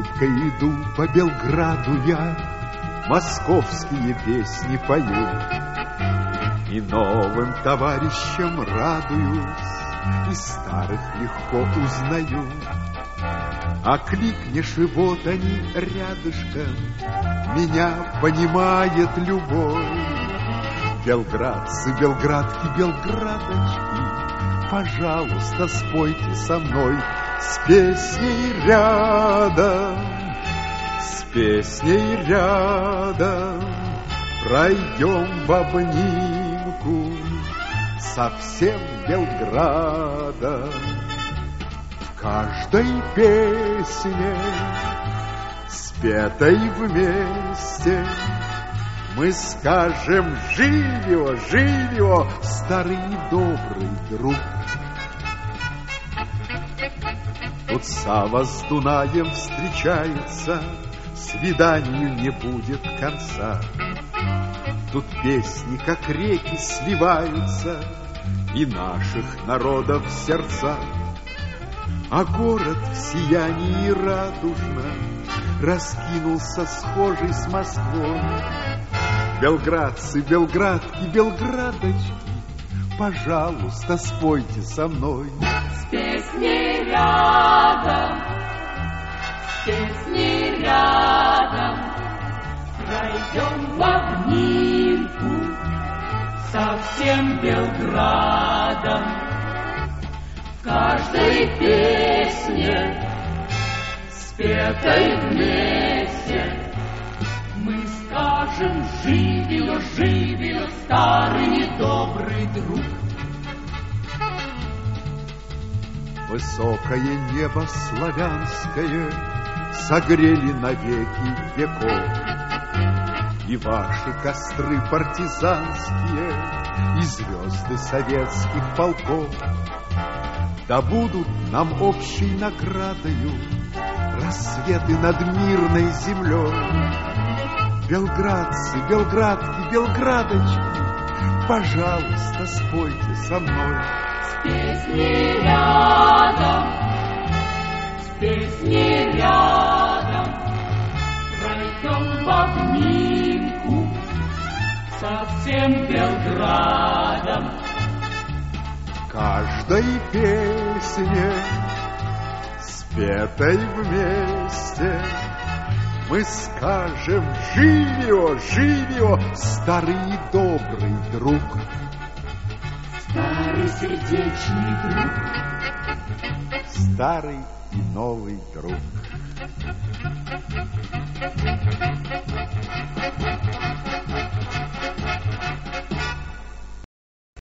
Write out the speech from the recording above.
улыбкой иду по Белграду я, московские песни пою. И новым товарищам радуюсь, и старых легко узнаю. А кликнешь, и вот они рядышком, меня понимает любовь. Белградцы, белградки, белградочки, пожалуйста, спойте со мной с песней рядом, с песней рядом. Пройдем в обнимку со всем Белградом. В каждой песне, спетой вместе, мы скажем: живо, живо, старый добрый друг. Тут Сава с Дунаем встречается, свиданию не будет конца. Тут песни, как реки, сливаются, и наших народов сердца. А город в сиянии радужном раскинулся, схожий с Москвой. Белградцы, белградки, белградочки, пожалуйста, спойте со мной. С песней рядом, с песней рядом, пройдем в обнимку со всем Белградом. В каждой песне, спетой вместе, мы скажем: живо, живо, старый добрый друг. Высокое небо славянское согрели навеки веков, и ваши костры партизанские, и звезды советских полков. Да будут нам общей наградою рассветы над мирной землей. Белградцы, белградки, белградочки, пожалуйста, спойте со мной. С песней рядом, с песней рядом, пройдем в обнимку со всем Белградом. В каждой песне, спетой вместе, мы скажем: живо, живо, старый и добрый друг. Старый сердечный друг, старый и новый друг.